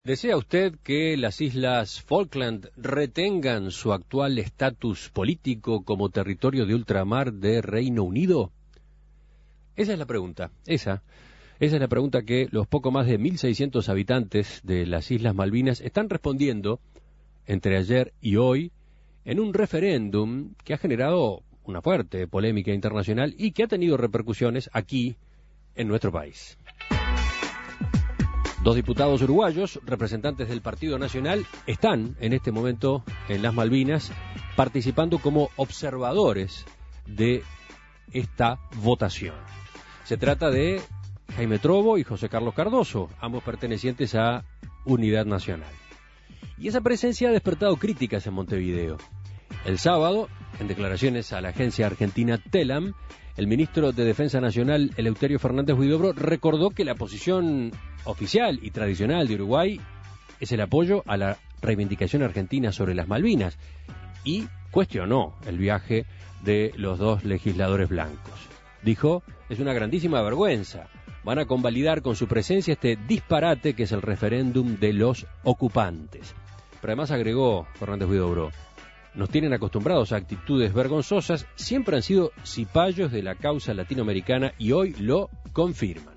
¿Desea usted que las Islas Falkland retengan su actual estatus político como territorio de ultramar de Reino Unido? Esa es la pregunta, esa es la pregunta que los poco más de 1.600 habitantes de las Islas Malvinas están respondiendo entre ayer y hoy en un referéndum que ha generado una fuerte polémica internacional y que ha tenido repercusiones aquí en nuestro país. Dos diputados uruguayos, representantes del Partido Nacional, están en este momento en las Malvinas participando como observadores de esta votación. Se trata de Jaime Trovo y José Carlos Cardoso, ambos pertenecientes a Unidad Nacional. Y esa presencia ha despertado críticas en Montevideo. El sábado, en declaraciones a la agencia argentina Telam, el ministro de Defensa Nacional, Eleuterio Fernández Huidobro, recordó que la posición oficial y tradicional de Uruguay es el apoyo a la reivindicación argentina sobre las Malvinas y cuestionó el viaje de los dos legisladores blancos. Dijo, es una grandísima vergüenza, van a convalidar con su presencia este disparate que es el referéndum de los ocupantes. Pero además agregó Fernández Huidobro, nos tienen acostumbrados a actitudes vergonzosas, siempre han sido cipayos de la causa latinoamericana y hoy lo confirman.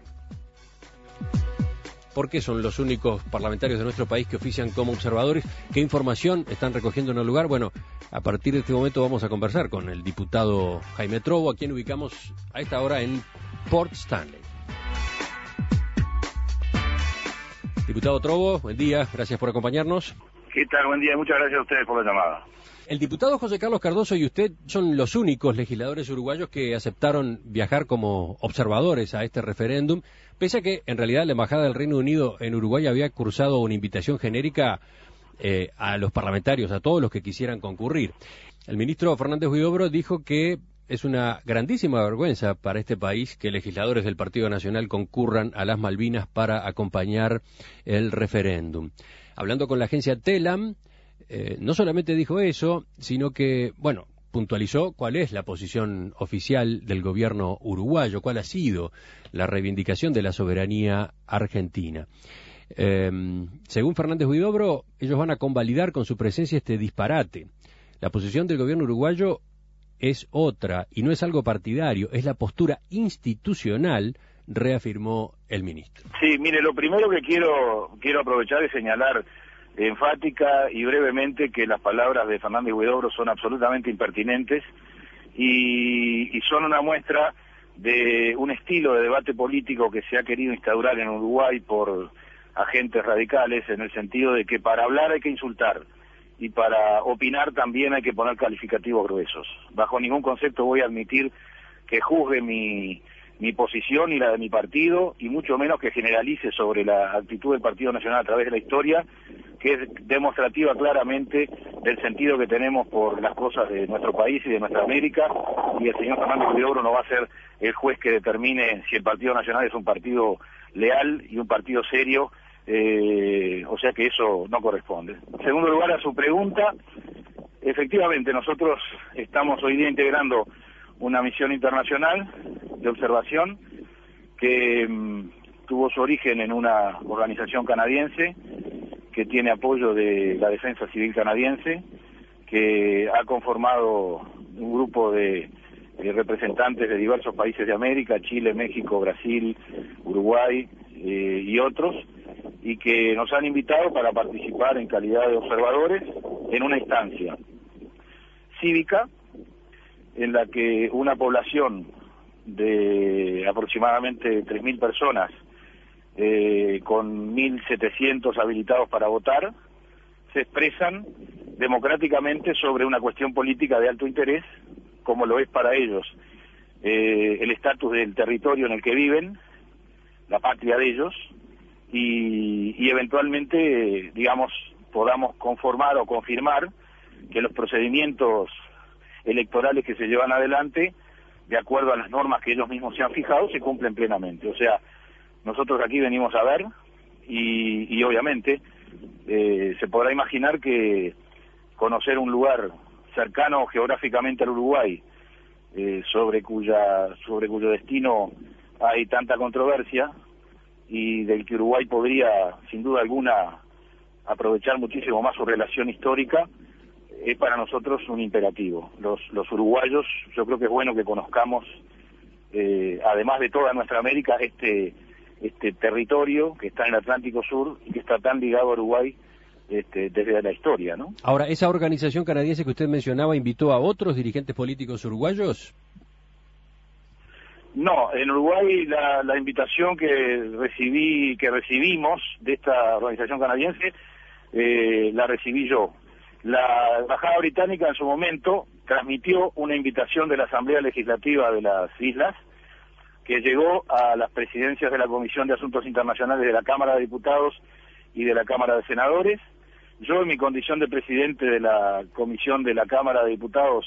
¿Por qué son los únicos parlamentarios de nuestro país que ofician como observadores? ¿Qué información están recogiendo en el lugar? Bueno, a partir de este momento vamos a conversar con el diputado Jaime Trovo, a quien ubicamos a esta hora en Port Stanley. Diputado Trovo, buen día, gracias por acompañarnos. ¿Qué tal? Buen día, muchas gracias a ustedes por la llamada. El diputado José Carlos Cardoso y usted son los únicos legisladores uruguayos que aceptaron viajar como observadores a este referéndum, pese a que en realidad la Embajada del Reino Unido en Uruguay había cursado una invitación genérica a los parlamentarios, a todos los que quisieran concurrir. El ministro Fernández Huidobro dijo que es una grandísima vergüenza para este país que legisladores del Partido Nacional concurran a las Malvinas para acompañar el referéndum. Hablando con la agencia Telam, no solamente dijo eso, sino que, bueno, puntualizó cuál es la posición oficial del gobierno uruguayo, cuál ha sido la reivindicación de la soberanía argentina. Según Fernández Huidobro, ellos van a convalidar con su presencia este disparate. La posición del gobierno uruguayo es otra, y no es algo partidario, es la postura institucional, reafirmó el ministro. Sí, mire, lo primero que quiero aprovechar es señalar enfática y brevemente que las palabras de Fernández Huidobro son absolutamente impertinentes y son una muestra de un estilo de debate político que se ha querido instaurar en Uruguay por agentes radicales, en el sentido de que para hablar hay que insultar y para opinar también hay que poner calificativos gruesos. Bajo ningún concepto voy a admitir que juzgue mi posición y la de mi partido, y mucho menos que generalice sobre la actitud del Partido Nacional a través de la historia, que es demostrativa claramente del sentido que tenemos por las cosas de nuestro país y de nuestra América, y el señor Fernández Huidobro no va a ser el juez que determine si el Partido Nacional es un partido leal y un partido serio, o sea que eso no corresponde. En segundo lugar, a su pregunta, efectivamente nosotros estamos hoy día integrando una misión internacional de observación que tuvo su origen en una organización canadiense que tiene apoyo de la Defensa Civil canadiense, que ha conformado un grupo de representantes de diversos países de América, Chile, México, Brasil, Uruguay y otros, y que nos han invitado para participar en calidad de observadores en una instancia cívica en la que una población de aproximadamente 3.000 personas, con 1.700 habilitados para votar, se expresan democráticamente sobre una cuestión política de alto interés, como lo es para ellos el estatus del territorio en el que viven, la patria de ellos, y eventualmente, digamos, podamos conformar o confirmar que los procedimientos electorales que se llevan adelante, de acuerdo a las normas que ellos mismos se han fijado, se cumplen plenamente. O sea, nosotros aquí venimos a ver y obviamente se podrá imaginar que conocer un lugar cercano geográficamente al Uruguay, sobre cuyo destino hay tanta controversia y del que Uruguay podría, sin duda alguna, aprovechar muchísimo más su relación histórica, es para nosotros un imperativo. Los uruguayos, yo creo que es bueno que conozcamos, además de toda nuestra América, este territorio que está en el Atlántico Sur y que está tan ligado a Uruguay desde la historia, ¿no? Ahora, ¿esa organización canadiense que usted mencionaba invitó a otros dirigentes políticos uruguayos? No, en Uruguay la invitación que recibimos de esta organización canadiense la recibí yo. La Embajada Británica en su momento transmitió una invitación de la Asamblea Legislativa de las Islas que llegó a las presidencias de la Comisión de Asuntos Internacionales de la Cámara de Diputados y de la Cámara de Senadores. Yo, en mi condición de presidente de la Comisión de la Cámara de Diputados,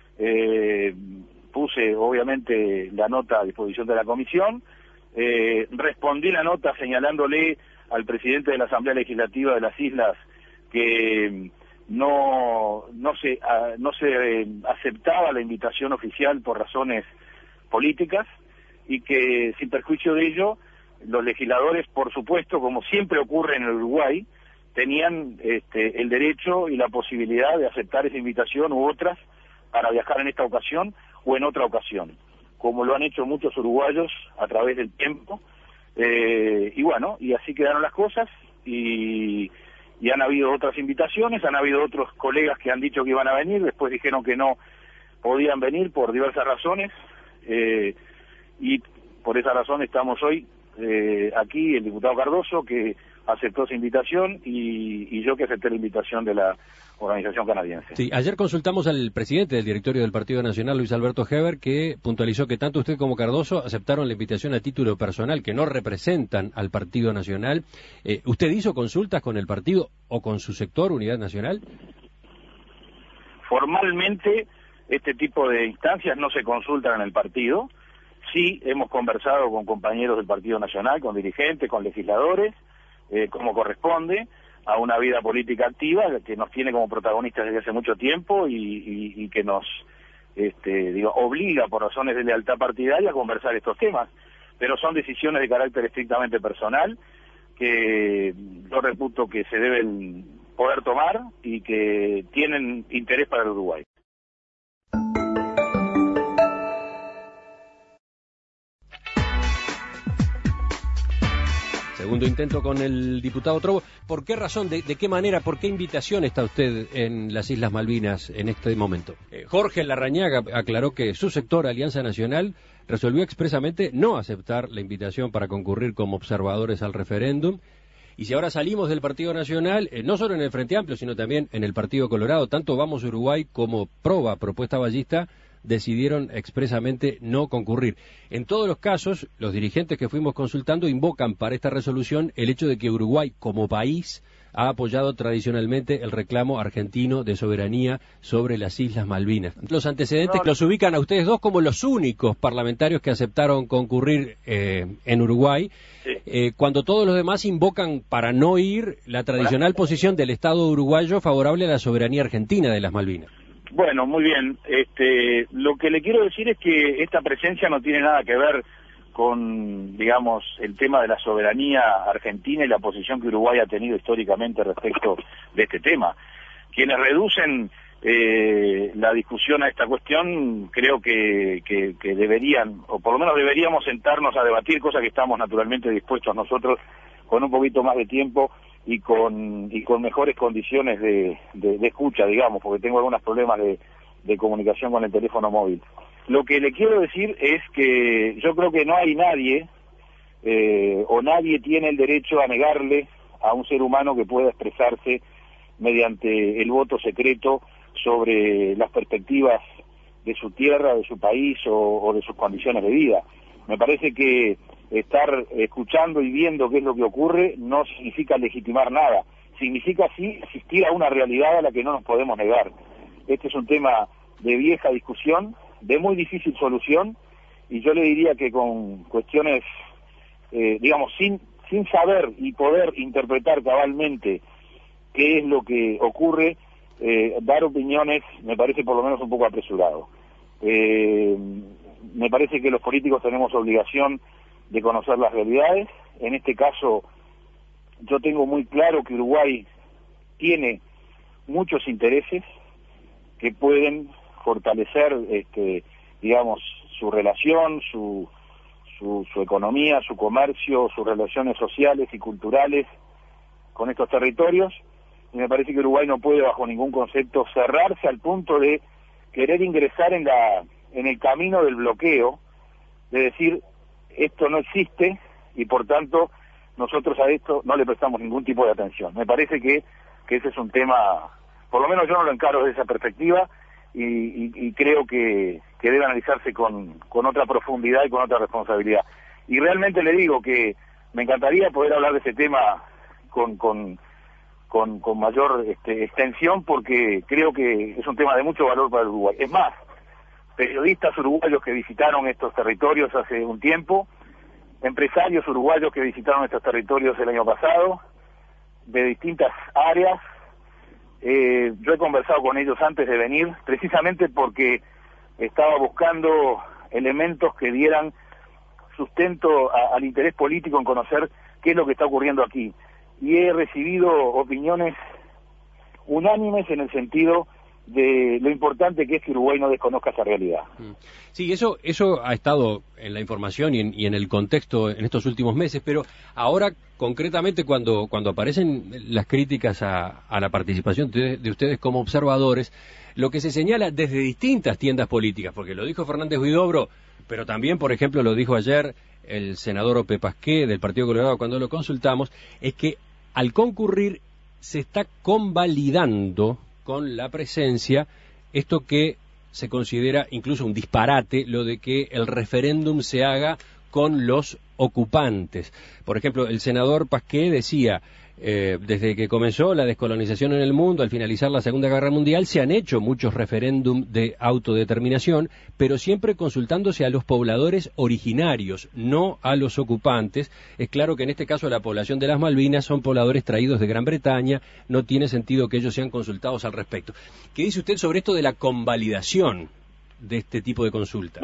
puse obviamente la nota a disposición de la Comisión, respondí la nota señalándole al presidente de la Asamblea Legislativa de las Islas que no se aceptaba la invitación oficial por razones políticas y que, sin perjuicio de ello, los legisladores, por supuesto, como siempre ocurre en el Uruguay, tenían el derecho y la posibilidad de aceptar esa invitación u otras para viajar en esta ocasión o en otra ocasión, como lo han hecho muchos uruguayos a través del tiempo, y bueno, y así quedaron las cosas, y han habido otras invitaciones, han habido otros colegas que han dicho que iban a venir, después dijeron que no podían venir por diversas razones, y por esa razón estamos hoy aquí, el diputado Cardoso, que aceptó esa invitación, y yo que acepté la invitación de la organización canadiense. Sí, ayer consultamos al presidente del directorio del Partido Nacional, Luis Alberto Heber, que puntualizó que tanto usted como Cardoso aceptaron la invitación a título personal, que no representan al Partido Nacional. ¿Usted hizo consultas con el partido o con su sector, Unidad Nacional? Formalmente, este tipo de instancias no se consultan en el partido. Sí, hemos conversado con compañeros del Partido Nacional, con dirigentes, con legisladores, como corresponde a una vida política activa que nos tiene como protagonistas desde hace mucho tiempo y que nos obliga por razones de lealtad partidaria a conversar estos temas, pero son decisiones de carácter estrictamente personal que yo reputo que se deben poder tomar y que tienen interés para el Uruguay. Segundo intento con el diputado Trovo. ¿Por qué razón, de qué manera, por qué invitación está usted en las Islas Malvinas en este momento? Jorge Larrañaga aclaró que su sector, Alianza Nacional, resolvió expresamente no aceptar la invitación para concurrir como observadores al referéndum. Y si ahora salimos del Partido Nacional, no solo en el Frente Amplio, sino también en el Partido Colorado, tanto Vamos Uruguay como Proba, Propuesta Ballista, decidieron expresamente no concurrir. En todos los casos, los dirigentes que fuimos consultando invocan para esta resolución el hecho de que Uruguay, como país, ha apoyado tradicionalmente el reclamo argentino de soberanía sobre las Islas Malvinas. Los antecedentes los ubican a ustedes dos como los únicos parlamentarios que aceptaron concurrir en Uruguay, cuando todos los demás invocan para no ir la tradicional posición del Estado uruguayo favorable a la soberanía argentina de las Malvinas. Bueno, muy bien. Lo que le quiero decir es que esta presencia no tiene nada que ver con, digamos, el tema de la soberanía argentina y la posición que Uruguay ha tenido históricamente respecto de este tema. Quienes reducen la discusión a esta cuestión, creo que deberían, o por lo menos deberíamos sentarnos a debatir, cosa que estamos naturalmente dispuestos nosotros con un poquito más de tiempo y con mejores condiciones de escucha, digamos, porque tengo algunos problemas de comunicación con el teléfono móvil. Lo que le quiero decir es que yo creo que no hay nadie, o nadie tiene el derecho a negarle a un ser humano que pueda expresarse mediante el voto secreto sobre las perspectivas de su tierra, de su país o de sus condiciones de vida. Me parece que estar escuchando y viendo qué es lo que ocurre no significa legitimar nada, significa sí asistir a una realidad a la que no nos podemos negar. Este es un tema de vieja discusión, de muy difícil solución, y yo le diría que con cuestiones, digamos, sin saber y poder interpretar cabalmente qué es lo que ocurre, dar opiniones me parece por lo menos un poco apresurado. Me parece que los políticos tenemos obligación de conocer las realidades. En este caso, yo tengo muy claro que Uruguay tiene muchos intereses que pueden fortalecer, digamos, su relación, su economía, su comercio, sus relaciones sociales y culturales con estos territorios, y me parece que Uruguay no puede bajo ningún concepto cerrarse al punto de querer ingresar en el camino del bloqueo, de decir esto no existe y por tanto nosotros a esto no le prestamos ningún tipo de atención. Me parece que ese es un tema, por lo menos yo no lo encaro desde esa perspectiva, y creo que debe analizarse con otra profundidad y con otra responsabilidad. Y realmente le digo que me encantaría poder hablar de ese tema con mayor extensión, porque creo que es un tema de mucho valor para el Uruguay. Es más, periodistas uruguayos que visitaron estos territorios hace un tiempo, empresarios uruguayos que visitaron estos territorios el año pasado, de distintas áreas. Yo he conversado con ellos antes de venir, precisamente porque estaba buscando elementos que dieran sustento al interés político en conocer qué es lo que está ocurriendo aquí. Y he recibido opiniones unánimes en el sentido de lo importante que es que Uruguay no desconozca esa realidad. Sí, eso ha estado en la información y en el contexto en estos últimos meses, pero ahora concretamente cuando aparecen las críticas a la participación de ustedes como observadores, lo que se señala desde distintas tiendas políticas, porque lo dijo Fernández Huidobro, pero también, por ejemplo, lo dijo ayer el senador Ope Pasqué del Partido Colorado cuando lo consultamos, es que al concurrir se está convalidando con la presencia esto que se considera incluso un disparate, lo de que el referéndum se haga con los ocupantes. Por ejemplo, el senador Pasqué decía, desde que comenzó la descolonización en el mundo, al finalizar la Segunda Guerra Mundial, se han hecho muchos referéndum de autodeterminación, pero siempre consultándose a los pobladores originarios, no a los ocupantes. Es claro que en este caso la población de las Malvinas son pobladores traídos de Gran Bretaña, no tiene sentido que ellos sean consultados al respecto. ¿Qué dice usted sobre esto de la convalidación de este tipo de consulta?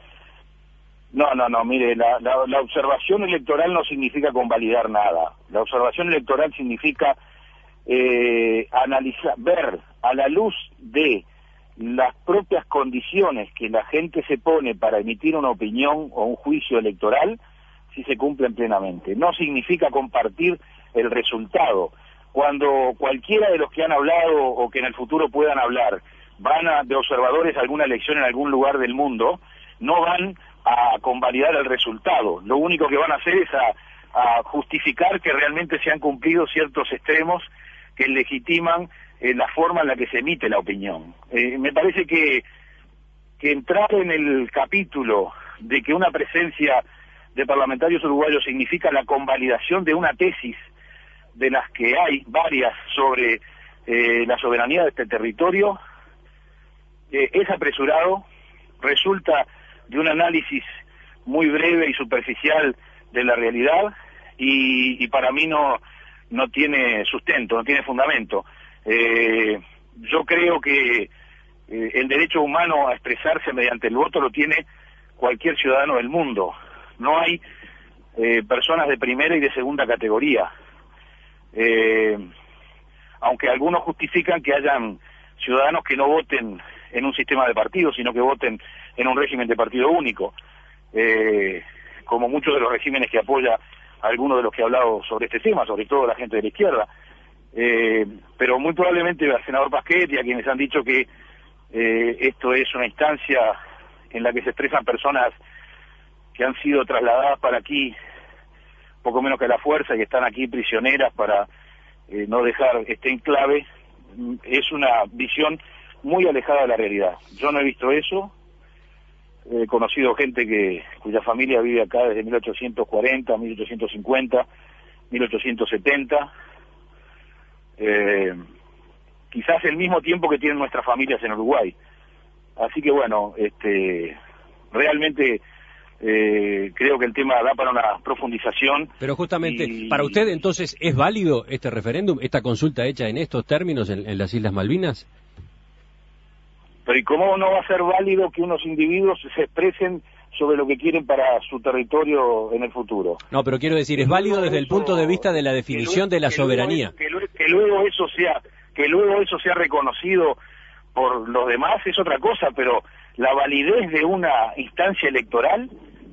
No, mire, la observación electoral no significa convalidar nada. La observación electoral significa analizar, ver a la luz de las propias condiciones que la gente se pone para emitir una opinión o un juicio electoral, si se cumplen plenamente. No significa compartir el resultado. Cuando cualquiera de los que han hablado o que en el futuro puedan hablar van de observadores a alguna elección en algún lugar del mundo, no van a convalidar el resultado. Lo único que van a hacer es a justificar que realmente se han cumplido ciertos extremos que legitiman la forma en la que se emite la opinión. Me parece que entrar en el capítulo de que una presencia de parlamentarios uruguayos significa la convalidación de una tesis de las que hay varias sobre la soberanía de este territorio es apresurado, resulta de un análisis muy breve y superficial de la realidad y para mí no tiene sustento, no tiene fundamento. Yo creo que el derecho humano a expresarse mediante el voto lo tiene cualquier ciudadano del mundo. No hay personas de primera y de segunda categoría. Aunque algunos justifican que hayan ciudadanos que no voten en un sistema de partidos, sino que voten en un régimen de partido único, como muchos de los regímenes que apoya algunos de los que ha hablado sobre este tema, sobre todo la gente de la izquierda. Pero muy probablemente al senador Pasquet y a quienes han dicho que esto es una instancia en la que se expresan personas que han sido trasladadas para aquí poco menos que a la fuerza y están aquí prisioneras para no dejar este enclave, es una visión muy alejada de la realidad. Yo no he visto eso, he conocido gente cuya familia vive acá desde 1840, 1850, 1870, quizás el mismo tiempo que tienen nuestras familias en Uruguay. Así que bueno, realmente creo que el tema da para una profundización. Pero justamente, para usted entonces, ¿es válido este referéndum, esta consulta hecha en estos términos en las Islas Malvinas? Pero ¿y cómo no va a ser válido que unos individuos se expresen sobre lo que quieren para su territorio en el futuro? No, pero quiero decir, es válido desde el punto de vista de la definición de la soberanía. Que luego eso sea Que luego eso sea reconocido por los demás es otra cosa, pero la validez de una instancia electoral,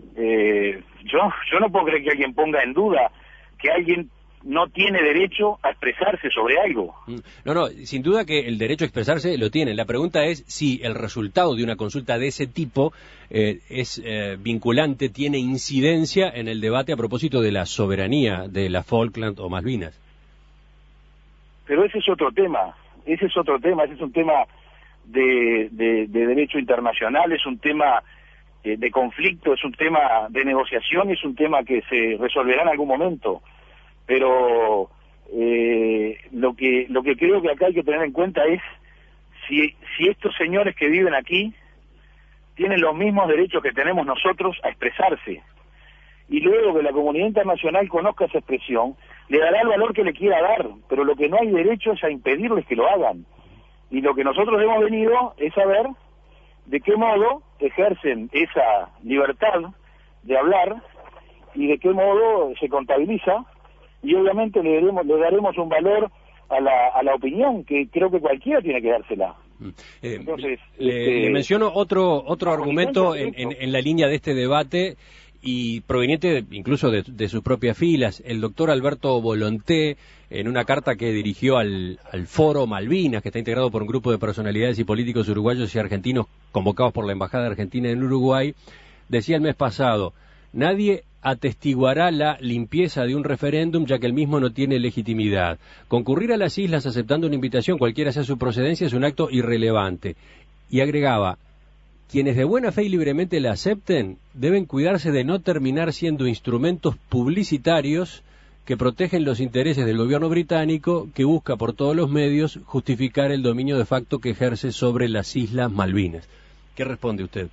yo no puedo creer que alguien ponga en duda que alguien no tiene derecho a expresarse sobre algo. No, sin duda que el derecho a expresarse lo tiene. La pregunta es si el resultado de una consulta de ese tipo es vinculante, tiene incidencia en el debate a propósito de la soberanía de las Falkland o Malvinas. Pero ese es otro tema, ese es un tema de derecho internacional, es un tema de conflicto, es un tema de negociación, es un tema que se resolverá en algún momento. Pero lo que creo que acá hay que tener en cuenta es si estos señores que viven aquí tienen los mismos derechos que tenemos nosotros a expresarse, y luego que la comunidad internacional conozca esa expresión, le dará el valor que le quiera dar, pero lo que no hay derecho es a impedirles que lo hagan. Y lo que nosotros hemos venido es saber de qué modo ejercen esa libertad de hablar y de qué modo se contabiliza, y obviamente le daremos un valor a la opinión, que creo que cualquiera tiene que dársela. Entonces, le menciono otro argumento en la línea de este debate, y proveniente incluso de sus propias filas. El doctor Alberto Volonté, en una carta que dirigió al Foro Malvinas, que está integrado por un grupo de personalidades y políticos uruguayos y argentinos convocados por la Embajada Argentina en Uruguay, decía el mes pasado: nadie atestiguará la limpieza de un referéndum, ya que el mismo no tiene legitimidad. Concurrir a las islas aceptando una invitación, cualquiera sea su procedencia, es un acto irrelevante. Y agregaba: quienes de buena fe y libremente la acepten deben cuidarse de no terminar siendo instrumentos publicitarios que protegen los intereses del gobierno británico, que busca por todos los medios justificar el dominio de facto que ejerce sobre las Islas Malvinas. ¿Qué responde usted?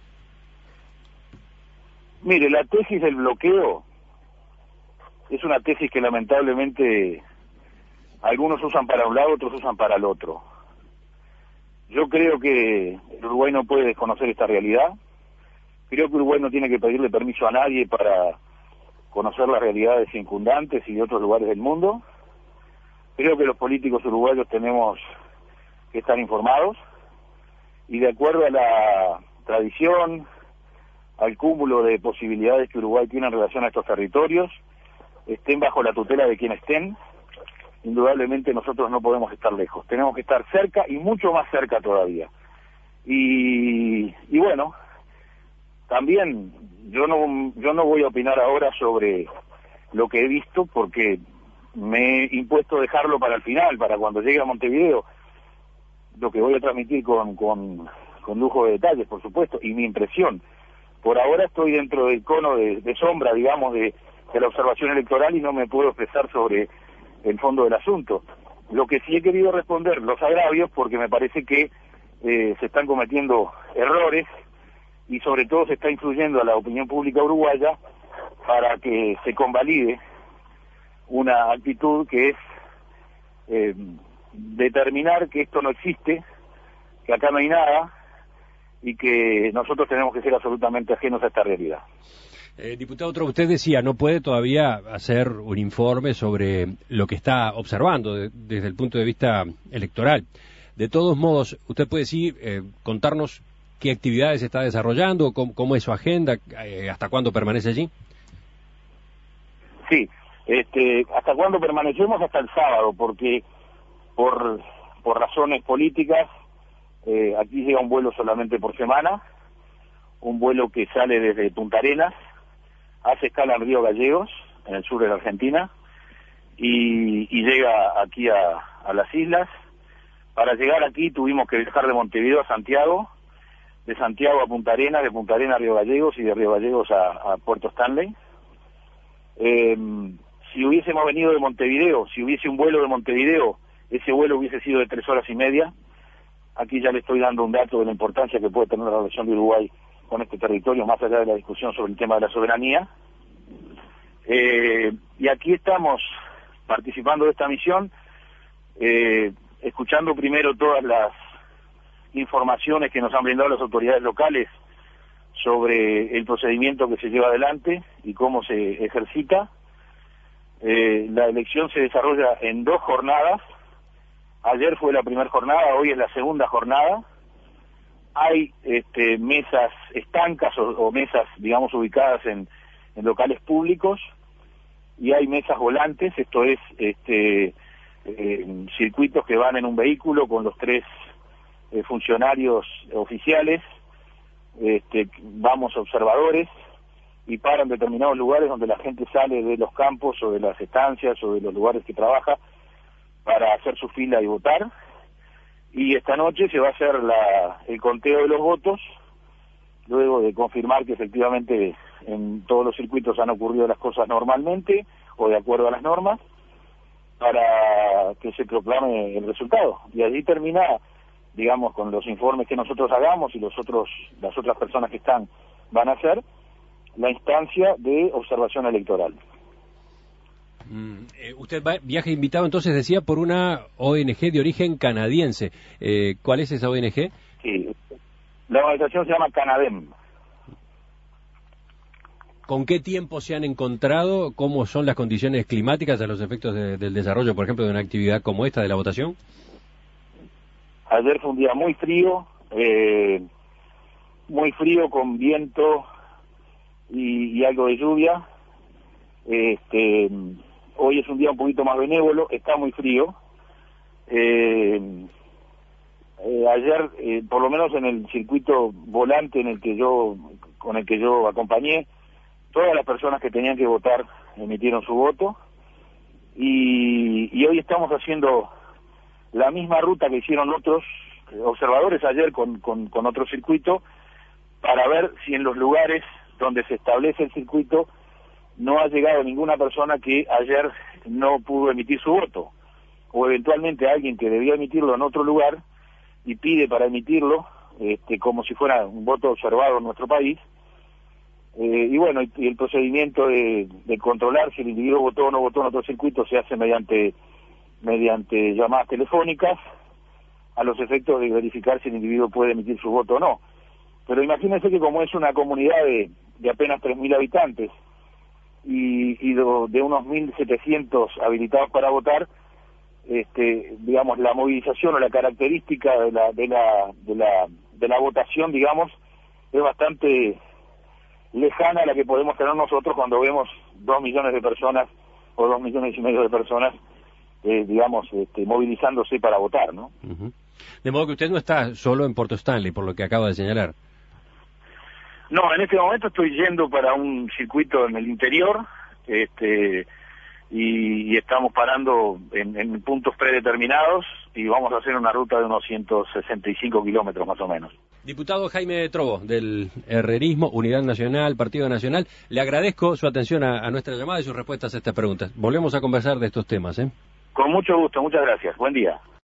Mire, la tesis del bloqueo es una tesis que lamentablemente algunos usan para un lado, otros usan para el otro. Yo creo que el Uruguay no puede desconocer esta realidad. Creo que Uruguay no tiene que pedirle permiso a nadie para conocer las realidades circundantes y de otros lugares del mundo. Creo que los políticos uruguayos tenemos que estar informados, y de acuerdo a la tradición, al cúmulo de posibilidades que Uruguay tiene en relación a estos territorios, estén bajo la tutela de quien estén, indudablemente nosotros no podemos estar lejos, tenemos que estar cerca y mucho más cerca todavía. Y bueno, también yo no voy a opinar ahora sobre lo que he visto, porque me he impuesto dejarlo para el final, para cuando llegue a Montevideo, lo que voy a transmitir con lujo de detalles, por supuesto, y mi impresión. Por ahora estoy dentro del cono de sombra, digamos, de la observación electoral, y no me puedo expresar sobre el fondo del asunto. Lo que sí he querido responder, los agravios, porque me parece que se están cometiendo errores, y sobre todo se está influyendo a la opinión pública uruguaya para que se convalide una actitud que es determinar que esto no existe, que acá no hay nada, y que nosotros tenemos que ser absolutamente ajenos a esta realidad. Diputado Trova, usted decía, no puede todavía hacer un informe sobre lo que está observando desde el punto de vista electoral. De todos modos, usted puede contarnos qué actividades está desarrollando, cómo es su agenda, hasta cuándo permanece allí. Sí, hasta cuándo permanecemos, hasta el sábado, porque por razones políticas aquí llega un vuelo solamente por semana, un vuelo que sale desde Punta Arenas, hace escala en Río Gallegos, en el sur de la Argentina, y llega aquí a las islas. Para llegar aquí tuvimos que viajar de Montevideo a Santiago, de Santiago a Punta Arenas, de Punta Arenas a Río Gallegos, y de Río Gallegos a Puerto Stanley. Si hubiésemos venido de Montevideo, si hubiese un vuelo de Montevideo, ese vuelo hubiese sido de 3 horas y media. Aquí ya le estoy dando un dato de la importancia que puede tener la relación de Uruguay con este territorio, más allá de la discusión sobre el tema de la soberanía. Y aquí estamos participando de esta misión, escuchando primero todas las informaciones que nos han brindado las autoridades locales sobre el procedimiento que se lleva adelante y cómo se ejercita. La elección se desarrolla en 2 jornadas, Ayer fue la primera jornada, hoy es la segunda jornada. Hay mesas estancas o mesas, digamos, ubicadas en locales públicos, y hay mesas volantes, esto es circuitos que van en un vehículo con los 3 funcionarios oficiales. Vamos observadores y paran en determinados lugares donde la gente sale de los campos o de las estancias o de los lugares que trabaja para hacer su fila y votar. Y esta noche se va a hacer el conteo de los votos, luego de confirmar que efectivamente en todos los circuitos han ocurrido las cosas normalmente o de acuerdo a las normas, para que se proclame el resultado. Y allí termina, digamos, con los informes que nosotros hagamos y las otras personas que van a hacer, la instancia de observación electoral. Usted viaja invitado, entonces, decía, por una ONG de origen canadiense. ¿Cuál es esa ONG? Sí, la organización se llama Canadem. ¿Con qué tiempo se han encontrado? ¿Cómo son las condiciones climáticas a los efectos del desarrollo, por ejemplo, de una actividad como esta de la votación? Ayer fue un día muy frío con viento y algo de lluvia. Hoy es un día un poquito más benévolo, está muy frío. Ayer, por lo menos en el circuito volante con el que yo acompañé, todas las personas que tenían que votar emitieron su voto, y hoy estamos haciendo la misma ruta que hicieron otros observadores ayer con otro circuito, para ver si en los lugares donde se establece el circuito no ha llegado ninguna persona que ayer no pudo emitir su voto, o eventualmente alguien que debía emitirlo en otro lugar y pide para emitirlo, como si fuera un voto observado en nuestro país. Y bueno, y el procedimiento de controlar si el individuo votó o no votó en otro circuito se hace mediante llamadas telefónicas, a los efectos de verificar si el individuo puede emitir su voto o no. Pero imagínense que como es una comunidad de apenas 3.000 habitantes y de unos 1.700 habilitados para votar, digamos, la movilización o la característica de la votación, digamos, es bastante lejana a la que podemos tener nosotros cuando vemos 2 millones de personas o 2,5 millones de personas, digamos, movilizándose para votar, ¿no? Uh-huh. De modo que usted no está solo en Porto Stanley, por lo que acaba de señalar. No, en este momento estoy yendo para un circuito en el interior, y estamos parando en puntos predeterminados, y vamos a hacer una ruta de unos 165 kilómetros más o menos. Diputado Jaime Trobo, del Herrerismo, Unidad Nacional, Partido Nacional, le agradezco su atención a nuestra llamada y sus respuestas a estas preguntas. Volvemos a conversar de estos temas, ¿eh? Con mucho gusto, muchas gracias. Buen día.